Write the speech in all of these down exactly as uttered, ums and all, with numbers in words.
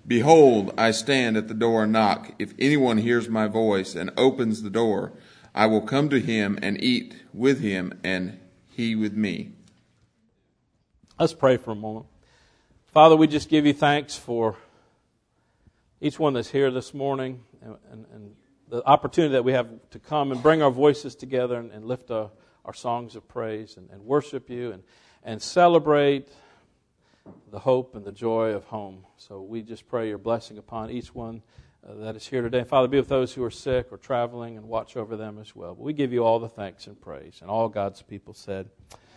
Behold, I stand at the door and knock. If anyone hears my voice and opens the door, I will come to him and eat with him and he with me." Let's pray for a moment. Father, we just give you thanks for each one that's here this morning and, and, and the opportunity that we have to come and bring our voices together and, and lift our, our songs of praise and, and worship you and, and celebrate the hope and the joy of home. So we just pray your blessing upon each one uh, that is here today. Father, be with those who are sick or traveling and watch over them as well. But we give you all the thanks and praise. And all God's people said,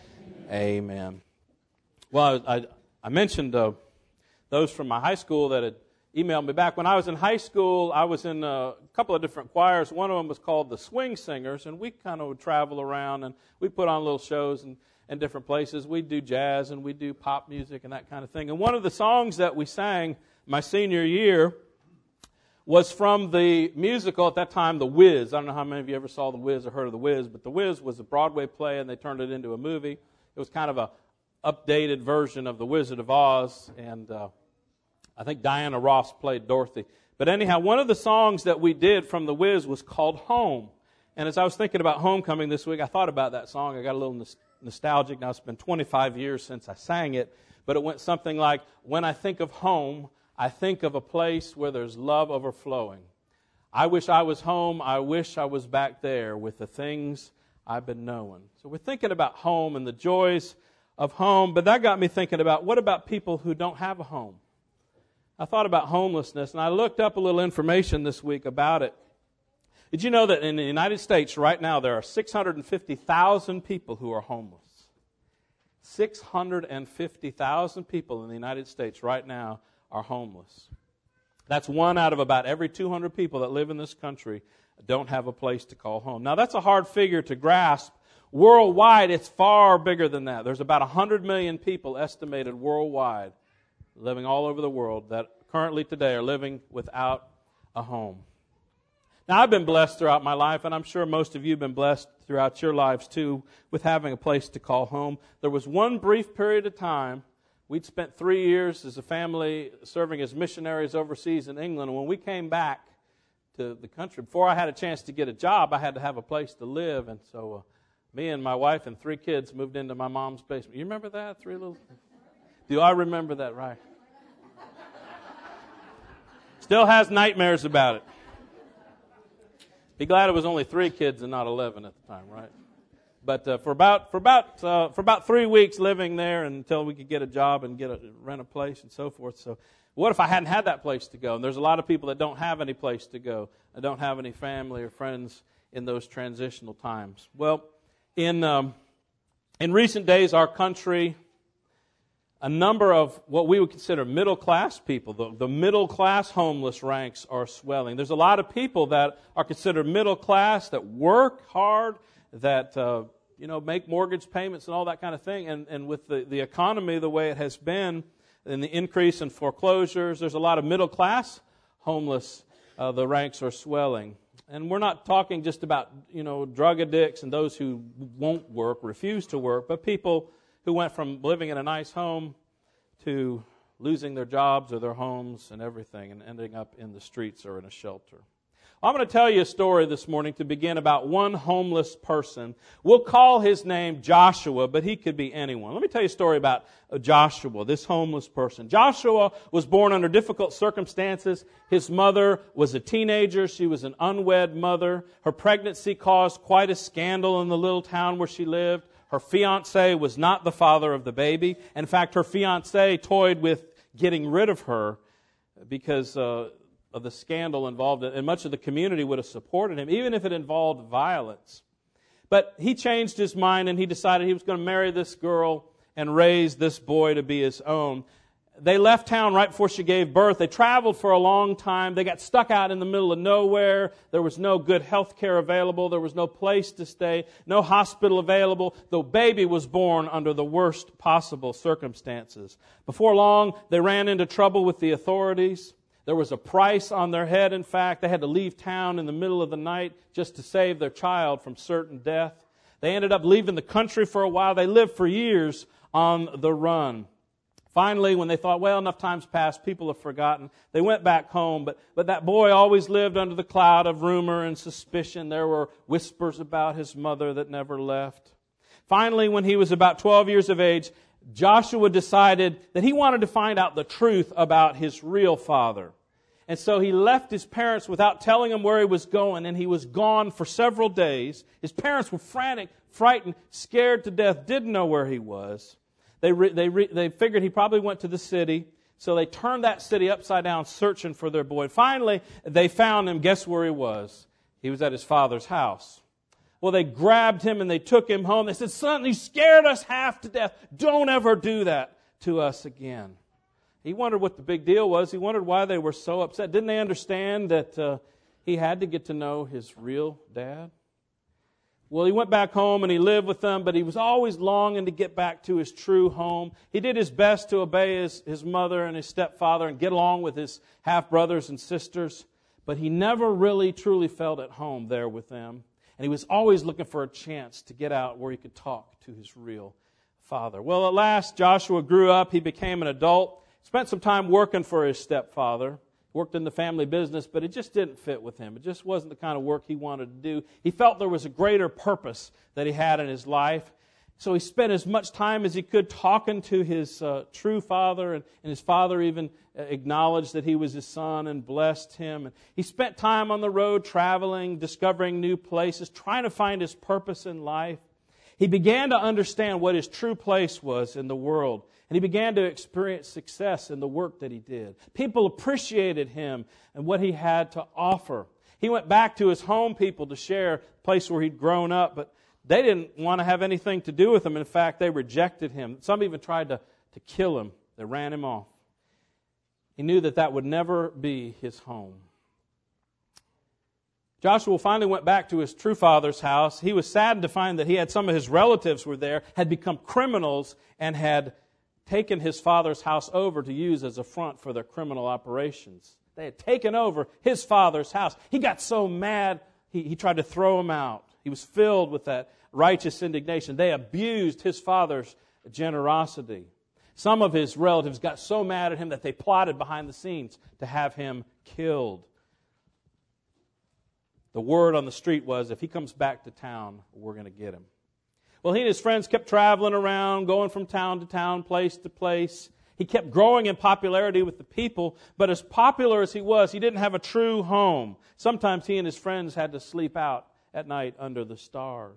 Amen. Amen. Well, I, I mentioned uh, those from my high school that had emailed me back. When I was in high school, I was in a couple of different choirs. One of them was called the Swing Singers, and we kind of would travel around, and we put on little shows and in different places. We'd do jazz, and we'd do pop music and that kind of thing. And one of the songs that we sang my senior year was from the musical at that time, The Wiz. I don't know how many of you ever saw The Wiz or heard of The Wiz, but The Wiz was a Broadway play, and they turned it into a movie. It was kind of a updated version of The Wizard of Oz, and uh, I think Diana Ross played Dorothy. But anyhow, one of the songs that we did from The Wiz was called Home. And as I was thinking about homecoming this week, I thought about that song. I got a little nos- nostalgic. Now, it's been twenty-five years since I sang it, but it went something like, "When I think of home, I think of a place where there's love overflowing. I wish I was home. I wish I was back there with the things I've been knowing." So we're thinking about home and the joys of home, but that got me thinking about, what about people who don't have a home? I thought about homelessness, and I looked up a little information this week about it. Did you know that in the United States right now there are six hundred fifty thousand people who are homeless? six hundred fifty thousand people in the United States right now are homeless. That's one out of about every two hundred people that live in this country don't have a place to call home. Now, that's a hard figure to grasp. Worldwide, it's far bigger than that. There's about one hundred million people estimated worldwide living all over the world that currently today are living without a home. Now, I've been blessed throughout my life, and I'm sure most of you have been blessed throughout your lives too with having a place to call home. There was one brief period of time. We'd spent three years as a family serving as missionaries overseas in England, and when we came back to the country, before I had a chance to get a job, I had to have a place to live, and so uh, me and my wife and three kids moved into my mom's basement. You remember that? Three little... Do I remember that right? Still has nightmares about it. Be glad it was only three kids and not eleven at the time, right? But uh, for about for about uh, for about three weeks living there until we could get a job and get a rent a place and so forth. So, what if I hadn't had that place to go? And there's a lot of people that don't have any place to go. That don't have any family or friends in those transitional times. Well, in um, in recent days, our country, a number of what we would consider middle-class people, the, the middle-class homeless ranks are swelling. There's a lot of people that are considered middle-class, that work hard, that uh, you know make mortgage payments and all that kind of thing. And, and with the, the economy the way it has been, and the increase in foreclosures, there's a lot of middle-class homeless. Uh, the ranks are swelling. And we're not talking just about you know drug addicts and those who won't work, refuse to work, but people who went from living in a nice home to losing their jobs or their homes and everything and ending up in the streets or in a shelter. I'm going to tell you a story this morning to begin about one homeless person. We'll call his name Joshua, but he could be anyone. Let me tell you a story about Joshua, this homeless person. Joshua was born under difficult circumstances. His mother was a teenager. She was an unwed mother. Her pregnancy caused quite a scandal in the little town where she lived. Her fiancé was not the father of the baby. In fact, her fiancé toyed with getting rid of her because uh, of the scandal involved, and much of the community would have supported him, even if it involved violence. But he changed his mind, and he decided he was going to marry this girl and raise this boy to be his own. They left town right before she gave birth. They traveled for a long time. They got stuck out in the middle of nowhere. There was no good health care available. There was no place to stay, no hospital available. The baby was born under the worst possible circumstances. Before long, they ran into trouble with the authorities. There was a price on their head, in fact. They had to leave town in the middle of the night just to save their child from certain death. They ended up leaving the country for a while. They lived for years on the run. Finally, when they thought, well, enough time's passed, people have forgotten, they went back home. But, but that boy always lived under the cloud of rumor and suspicion. There were whispers about his mother that never left. Finally, when he was about twelve years of age, Joshua decided that he wanted to find out the truth about his real father. And so he left his parents without telling them where he was going, and he was gone for several days. His parents were frantic, frightened, scared to death, didn't know where he was. They re, they re, they figured he probably went to the city, so they turned that city upside down searching for their boy. Finally, they found him. Guess where he was? He was at his father's house. Well, they grabbed him and they took him home. They said, son, you scared us half to death. Don't ever do that to us again. He wondered what the big deal was. He wondered why they were so upset. Didn't they understand that uh, he had to get to know his real dad? Well, he went back home and he lived with them, but he was always longing to get back to his true home. He did his best to obey his, his mother and his stepfather and get along with his half-brothers and sisters, but he never really truly felt at home there with them. And he was always looking for a chance to get out where he could talk to his real father. Well, at last, Joshua grew up. He became an adult. Spent some time working for his stepfather. Worked in the family business, but it just didn't fit with him. It just wasn't the kind of work he wanted to do. He felt there was a greater purpose that he had in his life. So he spent as much time as he could talking to his uh, true father, and, and his father even acknowledged that he was his son and blessed him. And he spent time on the road traveling, discovering new places, trying to find his purpose in life. He began to understand what his true place was in the world. And he began to experience success in the work that he did. People appreciated him and what he had to offer. He went back to his home people to share the place where he'd grown up, but they didn't want to have anything to do with him. In fact, they rejected him. Some even tried to, to kill him. They ran him off. He knew that that would never be his home. Joshua finally went back to his true father's house. He was saddened to find that he had some of his relatives were there, had become criminals, and had taken his father's house over to use as a front for their criminal operations. They had taken over his father's house. He got so mad, he, he tried to throw them out. He was filled with that righteous indignation. They abused his father's generosity. Some of his relatives got so mad at him that they plotted behind the scenes to have him killed. The word on the street was, if he comes back to town, we're going to get him. Well, he and his friends kept traveling around, going from town to town, place to place. He kept growing in popularity with the people, but as popular as he was, he didn't have a true home. Sometimes he and his friends had to sleep out at night under the stars.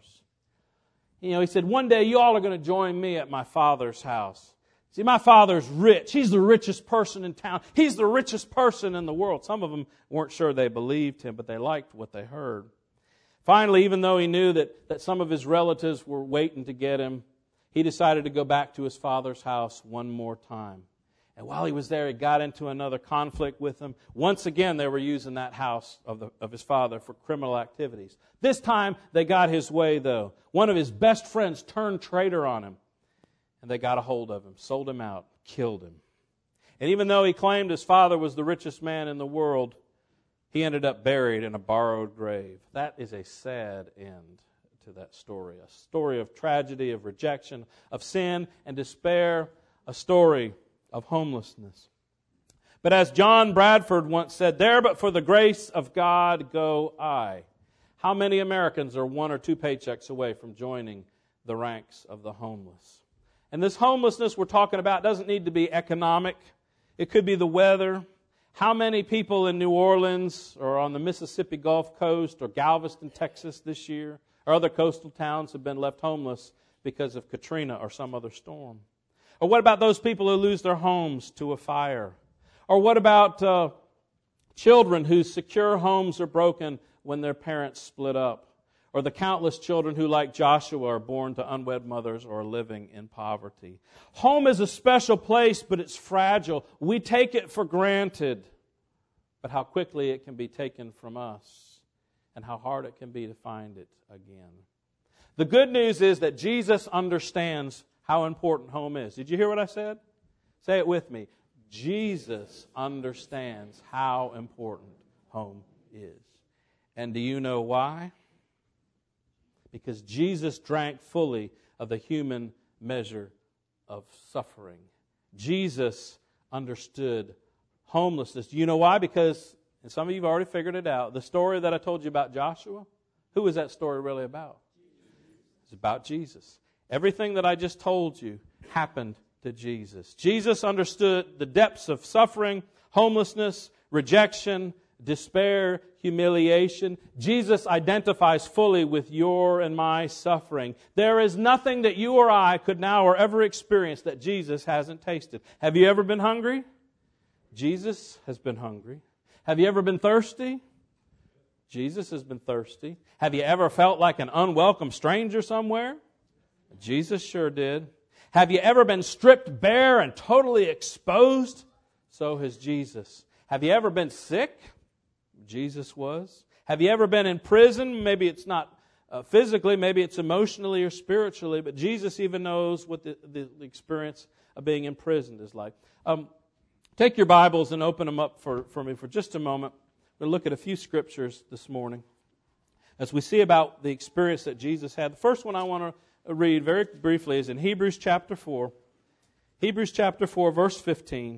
You know, he said, one day you all are going to join me at my father's house. See, my father's rich. He's the richest person in town. He's the richest person in the world. Some of them weren't sure they believed him, but they liked what they heard. Finally, even though he knew that, that some of his relatives were waiting to get him, he decided to go back to his father's house one more time. And while he was there, he got into another conflict with them. Once again, they were using that house of, the, of his father for criminal activities. This time, they got his way, though. One of his best friends turned traitor on him. And they got a hold of him, sold him out, killed him. And even though he claimed his father was the richest man in the world, he ended up buried in a borrowed grave. That is a sad end to that story. A story of tragedy, of rejection, of sin and despair. A story of homelessness. But as John Bradford once said, there but for the grace of God go I. How many Americans are one or two paychecks away from joining the ranks of the homeless? And this homelessness we're talking about doesn't need to be economic. It could be the weather. How many people in New Orleans or on the Mississippi Gulf Coast or Galveston, Texas this year or other coastal towns have been left homeless because of Katrina or some other storm? Or what about those people who lose their homes to a fire? Or what about uh, children whose secure homes are broken when their parents split up? Or the countless children who, like Joshua, are born to unwed mothers or are living in poverty. Home is a special place, but it's fragile. We take it for granted. But how quickly it can be taken from us, and how hard it can be to find it again. The good news is that Jesus understands how important home is. Did you hear what I said? Say it with me. Jesus understands how important home is. And do you know why? Because Jesus drank fully of the human measure of suffering. Jesus understood homelessness. Do you know why? Because, and some of you have already figured it out, the story that I told you about Joshua, who is that story really about? It's about Jesus. Everything that I just told you happened to Jesus. Jesus understood the depths of suffering, homelessness, rejection, despair, humiliation. Jesus identifies fully with your and my suffering. There is nothing that you or I could now or ever experience that Jesus hasn't tasted. Have you ever been hungry? Jesus has been hungry. Have you ever been thirsty? Jesus has been thirsty. Have you ever felt like an unwelcome stranger somewhere? Jesus sure did. Have you ever been stripped bare and totally exposed? So has Jesus. Have you ever been sick? Jesus was. Have you ever been in prison? Maybe it's not uh, physically, maybe it's emotionally or spiritually, but Jesus even knows what the, the, the experience of being imprisoned is like. Um, take your Bibles and open them up for, for me for just a moment. We'll look at a few scriptures this morning as we see about the experience that Jesus had. The first one I want to read very briefly is in Hebrews chapter four. Hebrews chapter four, verse fifteen.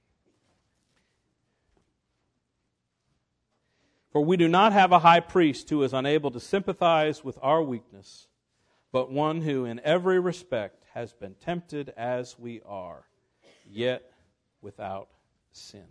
For we do not have a high priest who is unable to sympathize with our weakness, but one who in every respect has been tempted as we are, yet without sin.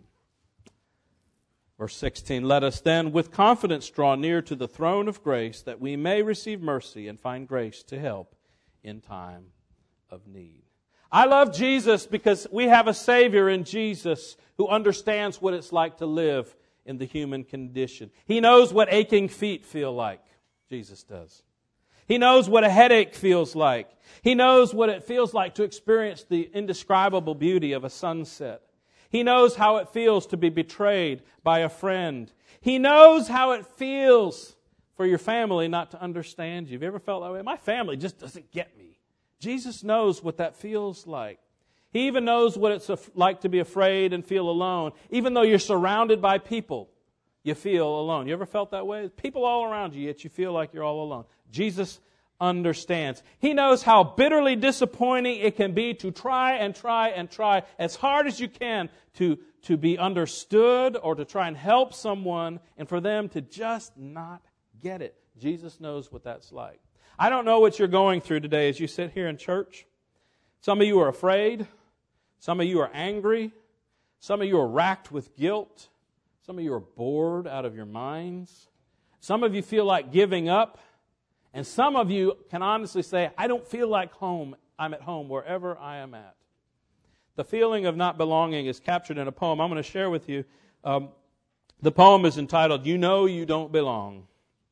Verse sixteen, let us then with confidence draw near to the throne of grace, that we may receive mercy and find grace to help in time of need. I love Jesus because we have a Savior in Jesus who understands what it's like to live in the human condition. He knows what aching feet feel like. Jesus does. He knows what a headache feels like. He knows what it feels like to experience the indescribable beauty of a sunset. He knows how it feels to be betrayed by a friend. He knows how it feels for your family not to understand you. Have you ever felt that way? My family just doesn't get me. Jesus knows what that feels like. He even knows what it's like to be afraid and feel alone. Even though you're surrounded by people, you feel alone. You ever felt that way? People all around you, yet you feel like you're all alone. Jesus understands. He knows how bitterly disappointing it can be to try and try and try as hard as you can to, to be understood or to try and help someone and for them to just not get it. Jesus knows what that's like. I don't know what you're going through today as you sit here in church. Some of you are afraid. Some of you are angry. Some of you are racked with guilt. Some of you are bored out of your minds. Some of you feel like giving up. And some of you can honestly say, I don't feel like home. I'm at home wherever I am at. The feeling of not belonging is captured in a poem I'm going to share with you. Um, the poem is entitled, You Know You Don't Belong.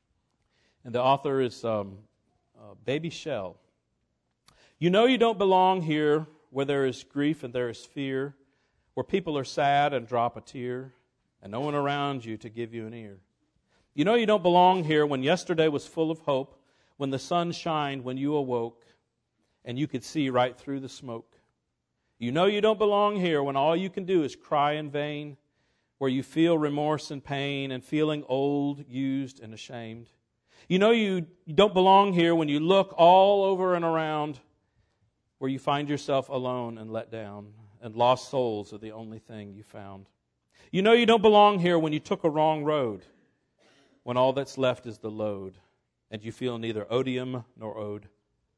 And the author is um, uh, Baby Shell. You know you don't belong here where there is grief and there is fear, where people are sad and drop a tear, and no one around you to give you an ear. You know you don't belong here when yesterday was full of hope, when the sun shined when you awoke, and you could see right through the smoke. You know you don't belong here when all you can do is cry in vain, where you feel remorse and pain and feeling old, used, and ashamed. You know you don't belong here when you look all over and around, where you find yourself alone and let down, and lost souls are the only thing you found. You know you don't belong here when you took a wrong road, when all that's left is the load, and you feel neither odium nor ode.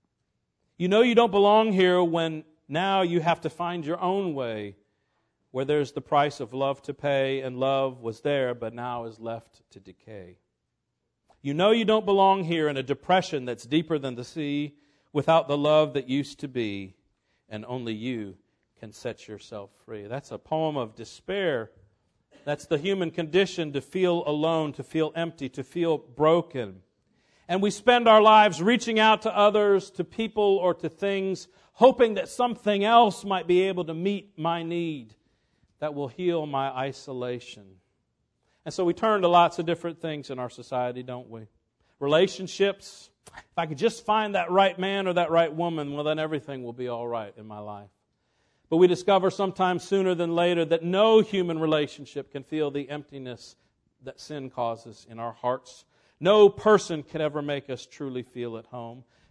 You know you don't belong here when now you have to find your own way, where there's the price of love to pay, and love was there but now is left to decay. You know you don't belong here in a depression that's deeper than the sea, without the love that used to be, and only you can set yourself free. That's a poem of despair. That's the human condition, to feel alone, to feel empty, to feel broken. And we spend our lives reaching out to others, to people or to things, hoping that something else might be able to meet my need, that will heal my isolation. And so we turn to lots of different things in our society, don't we? Relationships. If I could just find that right man or that right woman, well, then everything will be all right in my life. But we discover sometime sooner than later that no human relationship can feel the emptiness that sin causes in our hearts. No person can ever make us truly feel at home.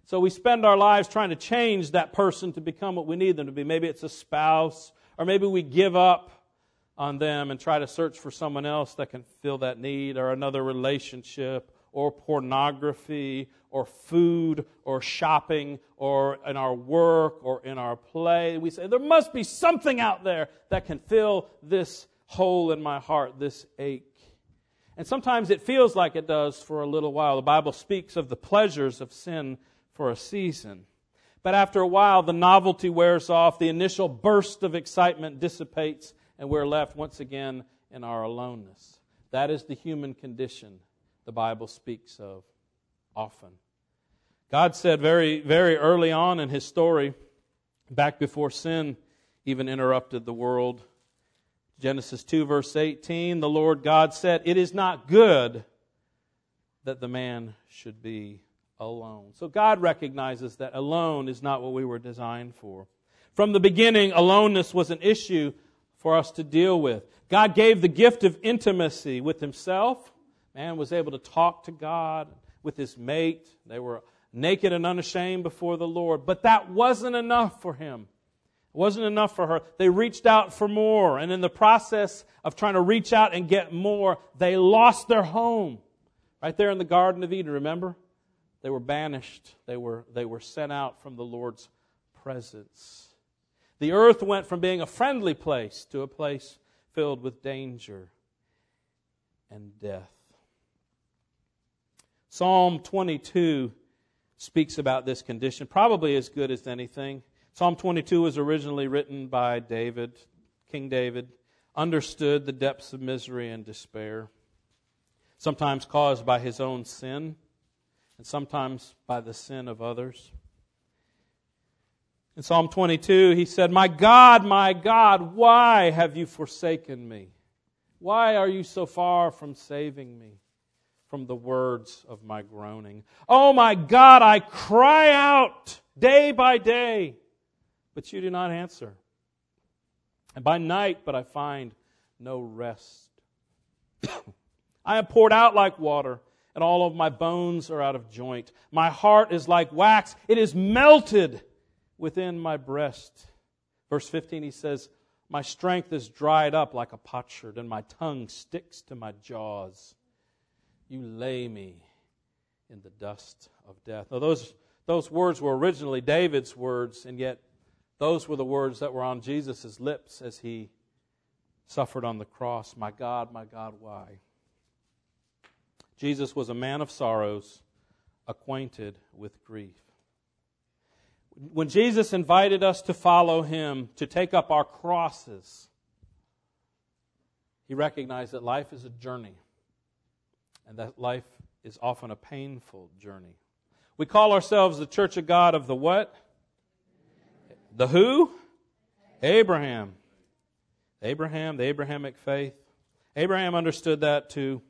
So we spend our lives trying to change that person to become what we need them to be. Maybe it's a spouse, or maybe we give up on them and try to search for someone else that can fill that need, or another relationship, or pornography, or food, or shopping, or in our work, or in our play. We say, there must be something out there that can fill this hole in my heart, this ache. And sometimes it feels like it does for a little while. The Bible speaks of the pleasures of sin for a season. But after a while, the novelty wears off, the initial burst of excitement dissipates, and we're left once again in our aloneness. That is the human condition the Bible speaks of often. God said very, very early on in His story, back before sin even interrupted the world, Genesis two, verse eighteen, the Lord God said, "It is not good that the man should be alone." So God recognizes that alone is not what we were designed for. From the beginning, aloneness was an issue for us to deal with. God gave the gift of intimacy with Himself. Man was able to talk to God with his mate. They were naked and unashamed before the Lord. But that wasn't enough for him. It wasn't enough for her. They reached out for more. And in the process of trying to reach out and get more, they lost their home. Right there in the Garden of Eden, remember? They were banished. They were, they were sent out from the Lord's presence. The earth went from being a friendly place to a place filled with danger and death. Psalm twenty-two speaks about this condition, probably as good as anything. Psalm twenty-two was originally written by David, King David, understood the depths of misery and despair, sometimes caused by his own sin, and sometimes by the sin of others. In Psalm twenty-two, he said, "My God, my God, why have you forsaken me? Why are you so far from saving me from the words of my groaning? Oh my God, I cry out day by day, but you do not answer. And by night, but I find no rest. I am poured out like water, and all of my bones are out of joint. My heart is like wax. It is melted within my breast." Verse fifteen, he says, "My strength is dried up like a potsherd, and my tongue sticks to my jaws. You lay me in the dust of death." Now, those, those words were originally David's words, and yet those were the words that were on Jesus' lips as he suffered on the cross. My God, my God, why? Jesus was a man of sorrows, acquainted with grief. When Jesus invited us to follow Him, to take up our crosses, He recognized that life is a journey, and that life is often a painful journey. We call ourselves the Church of God of the what? The who? Abraham. Abraham, the Abrahamic faith. Abraham understood that too.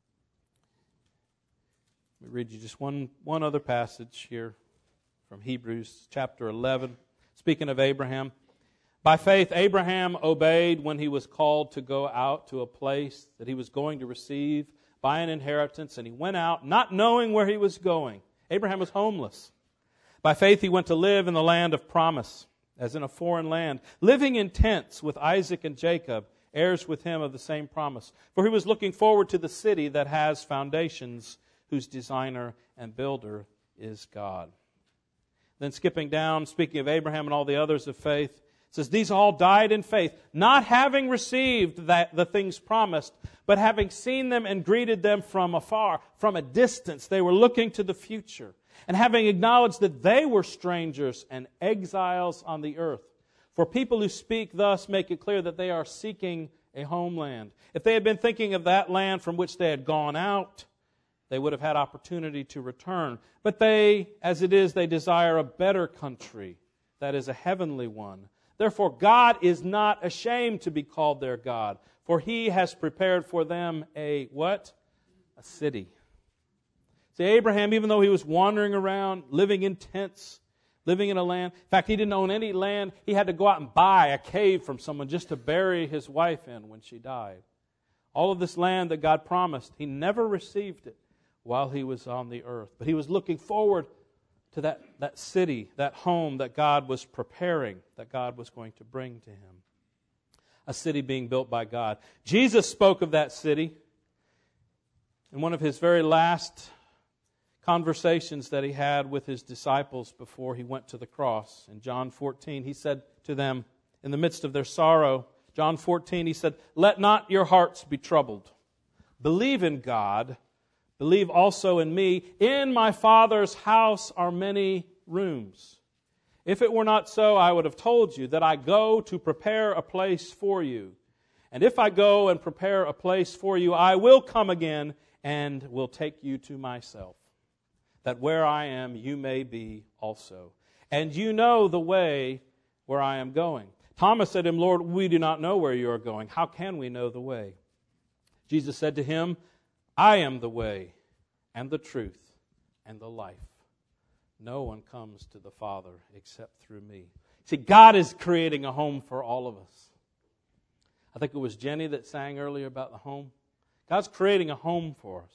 Let me read you just one, one other passage here from Hebrews chapter eleven. Speaking of Abraham. By faith, Abraham obeyed when he was called to go out to a place that he was going to receive by an inheritance, and he went out not knowing where he was going. Abraham was homeless. By faith, he went to live in the land of promise, as in a foreign land, living in tents with Isaac and Jacob, heirs with him of the same promise. For he was looking forward to the city that has foundations, whose designer and builder is God. Then skipping down, speaking of Abraham and all the others of faith, it says, "These all died in faith, not having received that, the things promised, but having seen them and greeted them from afar, from a distance." They were looking to the future, and having acknowledged that they were strangers and exiles on the earth. For people who speak thus make it clear that they are seeking a homeland. If they had been thinking of that land from which they had gone out, they would have had opportunity to return. But they, as it is, they desire a better country, that is a heavenly one. Therefore, God is not ashamed to be called their God, for He has prepared for them a what? A city. See, Abraham, even though he was wandering around, living in tents, living in a land, in fact, he didn't own any land. He had to go out and buy a cave from someone just to bury his wife in when she died. All of this land that God promised, he never received it while he was on the earth. But he was looking forward to that, that city, that home that God was preparing, that God was going to bring to him. A city being built by God. Jesus spoke of that city in one of his very last conversations that he had with his disciples before he went to the cross. In John fourteen, he said to them, in the midst of their sorrow, John fourteen, he said, "Let not your hearts be troubled. Believe in God. Believe also in me. In my Father's house are many rooms. If it were not so, I would have told you that I go to prepare a place for you. And if I go and prepare a place for you, I will come again and will take you to myself, that where I am, you may be also. And you know the way where I am going." Thomas said to him, "Lord, we do not know where you are going. How can we know the way?" Jesus said to him, "I am the way and the truth and the life. No one comes to the Father except through me." See, God is creating a home for all of us. I think it was Jenny that sang earlier about the home. God's creating a home for us.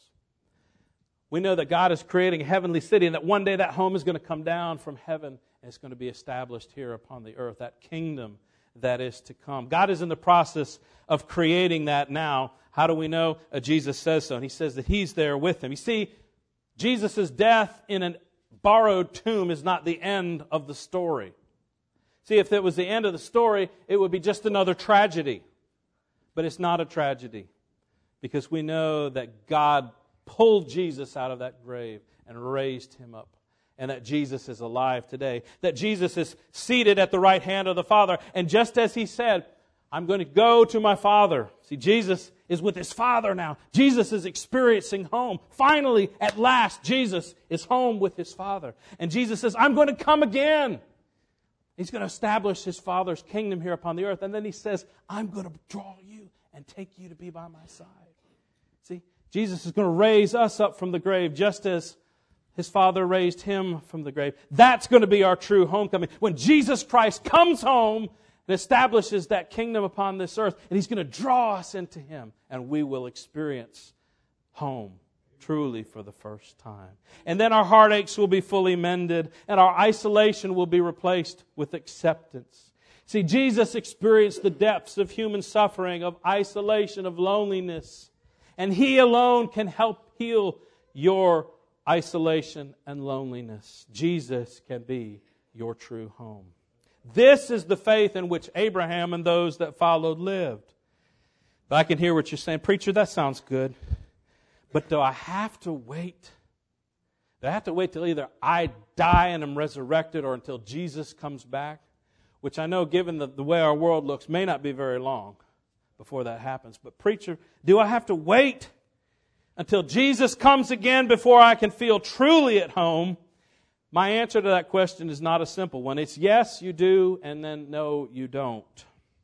We know that God is creating a heavenly city and that one day that home is going to come down from heaven and it's going to be established here upon the earth, that kingdom that is to come. God is in the process of creating that now. How do we know? Uh, Jesus says so, and he says that he's there with him. You see, Jesus' death in a borrowed tomb is not the end of the story. See, if it was the end of the story, it would be just another tragedy. But it's not a tragedy, because we know that God pulled Jesus out of that grave and raised him up, and that Jesus is alive today, that Jesus is seated at the right hand of the Father. And just as he said, "I'm going to go to my Father." See, Jesus is with his Father now. Jesus is experiencing home. Finally, at last, Jesus is home with his Father. And Jesus says, "I'm going to come again." He's going to establish his Father's kingdom here upon the earth. And then he says, "I'm going to draw you and take you to be by my side." See, Jesus is going to raise us up from the grave just as his Father raised him from the grave. That's going to be our true homecoming. When Jesus Christ comes home and establishes that kingdom upon this earth, and he's going to draw us into him, and we will experience home truly for the first time. And then our heartaches will be fully mended, and our isolation will be replaced with acceptance. See, Jesus experienced the depths of human suffering, of isolation, of loneliness, and he alone can help heal your isolation and loneliness. Jesus can be your true home. This is the faith in which Abraham and those that followed lived. But I can hear what you're saying. "Preacher, that sounds good. But do I have to wait? Do I have to wait till either I die and am resurrected or until Jesus comes back?" Which I know, given the, the way our world looks, may not be very long before that happens. But preacher, do I have to wait until Jesus comes again before I can feel truly at home? My answer to that question is not a simple one. It's yes, you do, and then no, you don't.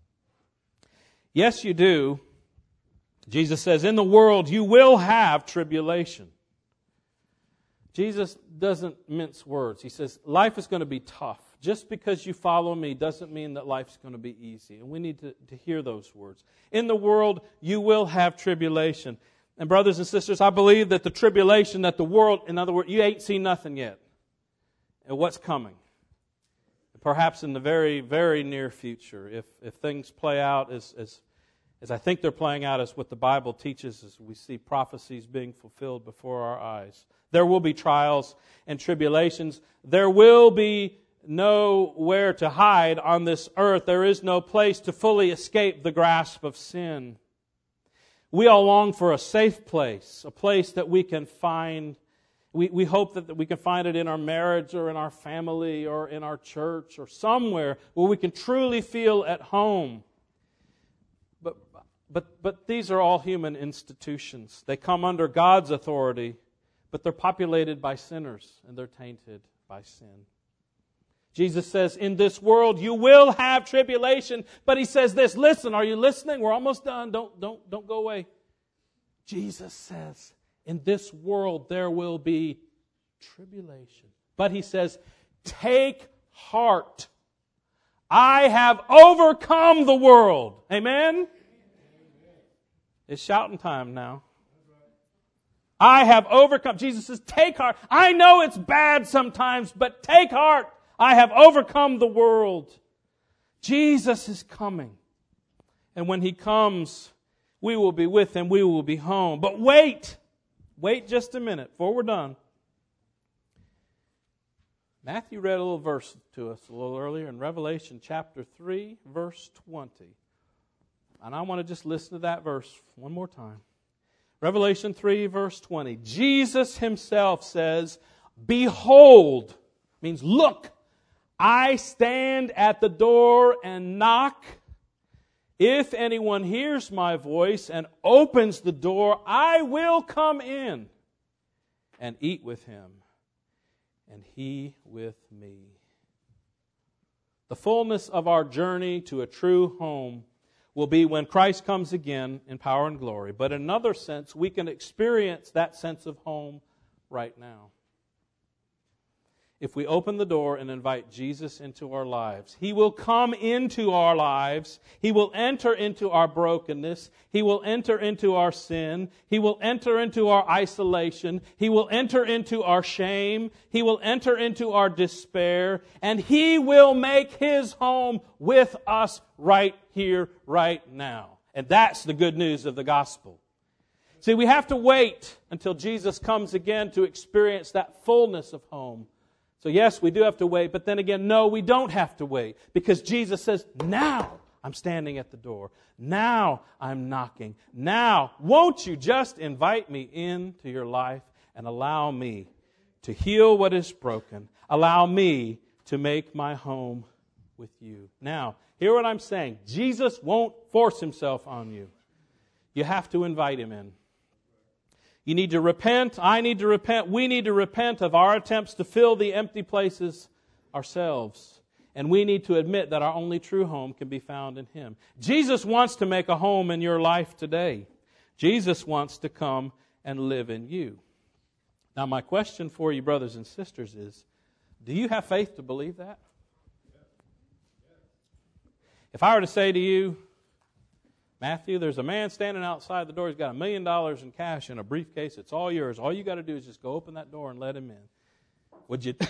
Yes, you do. Jesus says, "In the world you will have tribulation." Jesus doesn't mince words. He says, life is going to be tough. Just because you follow me doesn't mean that life's going to be easy. And we need to, to hear those words. In the world you will have tribulation. And brothers and sisters, I believe that the tribulation that the world, in other words, you ain't seen nothing yet. And what's coming? Perhaps in the very, very near future, if if things play out as, as, as I think they're playing out, as what the Bible teaches, as we see prophecies being fulfilled before our eyes. There will be trials and tribulations. There will be nowhere to hide on this earth. There is no place to fully escape the grasp of sin. We all long for a safe place, a place that we can find. We, we hope that we can find it in our marriage or in our family or in our church or somewhere where we can truly feel at home. But, but, but these are all human institutions. They come under God's authority, but they're populated by sinners and they're tainted by sin. Jesus says, in this world you will have tribulation, but he says this, listen, are you listening? We're almost done. Don't, don't, don't go away. Jesus says, in this world there will be tribulation. But he says, take heart. I have overcome the world. Amen? It's shouting time now. I have overcome. Jesus says, take heart. I know it's bad sometimes, but take heart. I have overcome the world. Jesus is coming. And when He comes, we will be with Him. We will be home. But wait. Wait just a minute before we're done. Matthew read a little verse to us a little earlier in Revelation chapter three, verse twenty. And I want to just listen to that verse one more time. Revelation three, verse twenty. Jesus Himself says, behold, means look, I stand at the door and knock. If anyone hears my voice and opens the door, I will come in and eat with him, and he with me. The fullness of our journey to a true home will be when Christ comes again in power and glory. But in another sense, we can experience that sense of home right now. If we open the door and invite Jesus into our lives, He will come into our lives. He will enter into our brokenness. He will enter into our sin. He will enter into our isolation. He will enter into our shame. He will enter into our despair. And He will make His home with us right here, right now. And that's the good news of the gospel. See, we have to wait until Jesus comes again to experience that fullness of home. So yes, we do have to wait, but then again, no, we don't have to wait, because Jesus says, now I'm standing at the door. Now I'm knocking. Now, won't you just invite me into your life and allow me to heal what is broken? Allow me to make my home with you. Now, hear what I'm saying. Jesus won't force Himself on you. You have to invite Him in. You need to repent. I need to repent. We need to repent of our attempts to fill the empty places ourselves. And we need to admit that our only true home can be found in Him. Jesus wants to make a home in your life today. Jesus wants to come and live in you. Now, my question for you, brothers and sisters, is, do you have faith to believe that? If I were to say to you, Matthew, there's a man standing outside the door. He's got a million dollars in cash in a briefcase. It's all yours. All you got to do is just go open that door and let him in. Would you?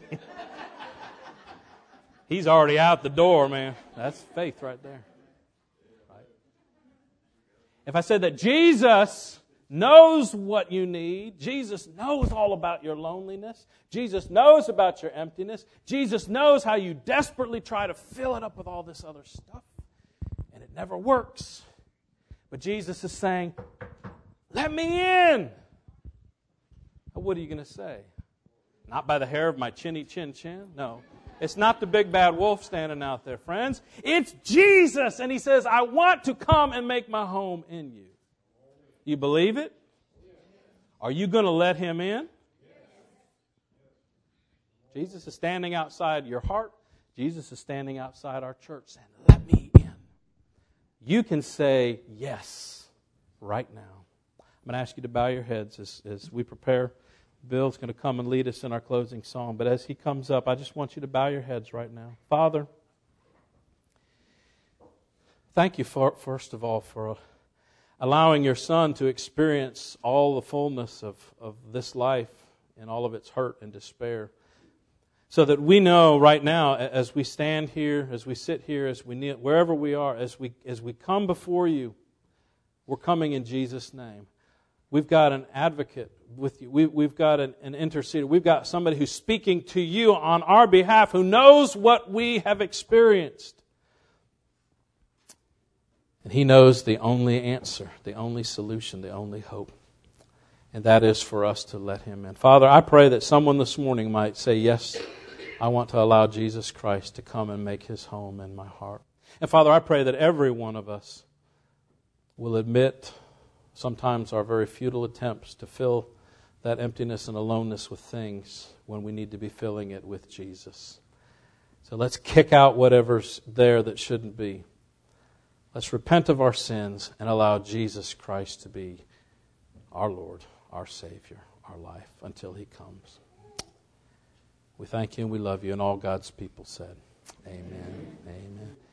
He's already out the door, man. That's faith right there. Right? If I said that Jesus knows what you need, Jesus knows all about your loneliness, Jesus knows about your emptiness, Jesus knows how you desperately try to fill it up with all this other stuff, and it never works. But Jesus is saying, let me in. What are you going to say? Not by the hair of my chinny chin chin? No. It's not the big bad wolf standing out there, friends. It's Jesus. And He says, I want to come and make my home in you. You believe it? Are you going to let Him in? Jesus is standing outside your heart. Jesus is standing outside our church saying, let me in. You can say yes right now. I'm going to ask you to bow your heads as, as we prepare. Bill's going to come and lead us in our closing song. But as he comes up, I just want you to bow your heads right now. Father, thank you, for, first of all, for allowing your Son to experience all the fullness of, of this life and all of its hurt and despair. So that we know right now, as we stand here, as we sit here, as we kneel, wherever we are, as we as we come before you, we're coming in Jesus' name. We've got an advocate with you. We, we've got an, an interceder. We've got somebody who's speaking to you on our behalf, who knows what we have experienced. And He knows the only answer, the only solution, the only hope. And that is for us to let Him in. Father, I pray that someone this morning might say, yes, I want to allow Jesus Christ to come and make His home in my heart. And Father, I pray that every one of us will admit sometimes our very futile attempts to fill that emptiness and aloneness with things when we need to be filling it with Jesus. So let's kick out whatever's there that shouldn't be. Let's repent of our sins and allow Jesus Christ to be our Lord, our Savior, our life until He comes. We thank You and we love You, and all God's people said, amen. Amen.